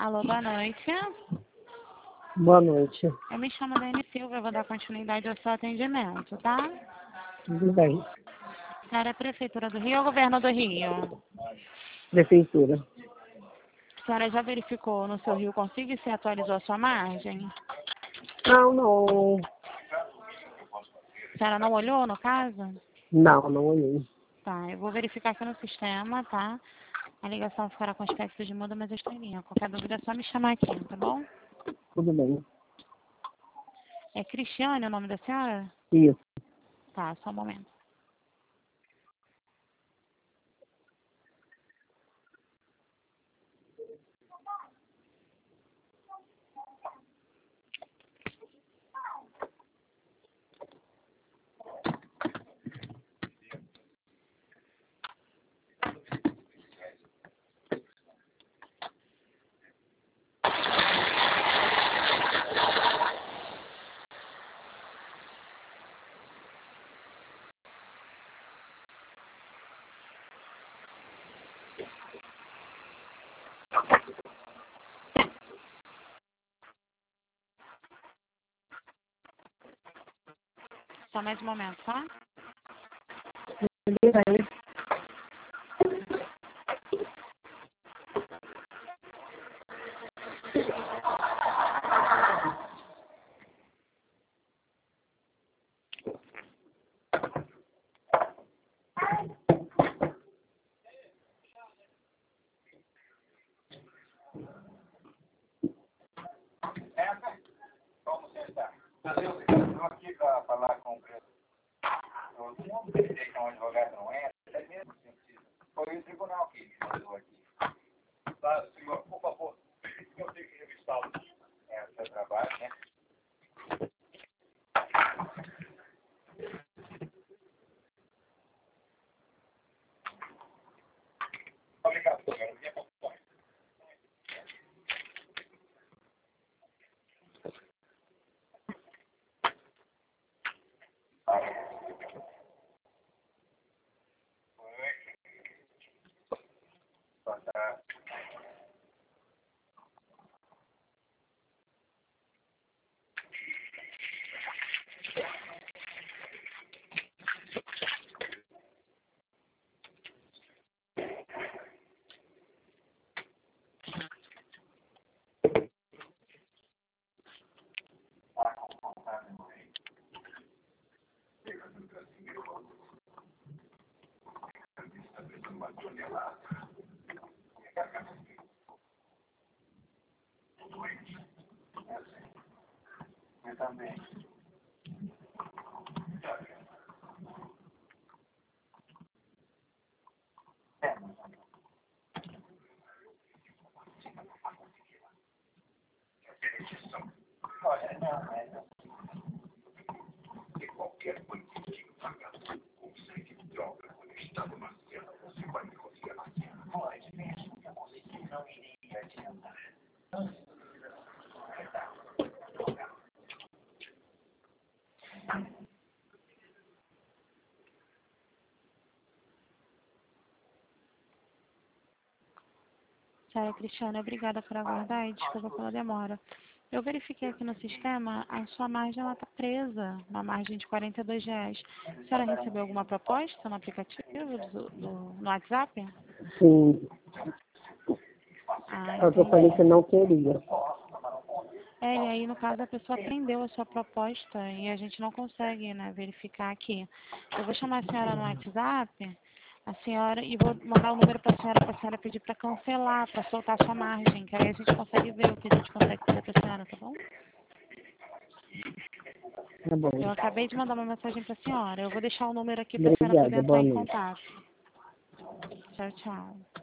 Alô, boa noite. Boa noite. Eu me chamo Dani Silva, eu vou dar continuidade ao seu atendimento, tá? Tudo bem. A senhora é Prefeitura do Rio ou Governo do Rio? Prefeitura. A senhora já verificou no seu Rio Consigo e se atualizou a sua margem? Não. A senhora não olhou, no caso? Não olhei. Tá, eu vou verificar aqui no sistema, tá? A ligação ficará com aspecto de muda, mas eu estou em linha. Qualquer dúvida é só me chamar aqui, tá bom? Tudo bem. É Cristiane o nome da senhora? Isso. Tá, só um momento. Só mais um momento, tá? Tudo bem. Como você está? Estou aqui para falar com o presidente. Eu não sei que é um advogado não é, até mesmo sentido. Foi o tribunal que me mandou aqui. Tá, senhor, por favor, eu tenho que revistá-lo. É o seu trabalho, né? Obrigado, senhor. Minha condições. Eu também. Olha, não, mas qualquer político pagado consegue droga quando está numa cena, você vai me conseguir na cena. Pode mesmo, eu consegui, não iria adiantar. Senhora Cristiane, obrigada por aguardar e desculpa pela demora. Eu verifiquei aqui no sistema, a sua margem está presa, uma margem de R$ 42. A senhora recebeu alguma proposta no aplicativo, no WhatsApp? Sim. Ah, Só que eu falei que entendi. não queria. É, e aí, no caso, a pessoa prendeu a sua proposta e a gente não consegue, né, verificar aqui. Eu vou chamar a senhora no WhatsApp, a senhora, e vou mandar o número para a senhora pedir para cancelar, para soltar a sua margem, que aí a gente consegue ver o que a gente consegue fazer para a senhora, tá bom? Tá bom. Eu acabei de mandar uma mensagem para a senhora. Eu vou deixar o número aqui para a senhora poder Obrigada. entrar Boa em noite. contato. Tchau, tchau.